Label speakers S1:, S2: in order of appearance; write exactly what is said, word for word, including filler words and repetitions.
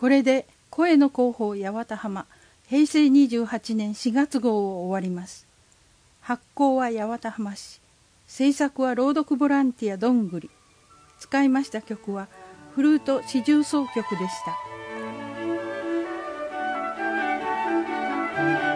S1: これで声の広報八幡浜へいせいにじゅうはちねんしがつ号を終わります。発行は八幡浜市、制作は朗読ボランティアどんぐり。使いました曲はフルート四重奏曲でした。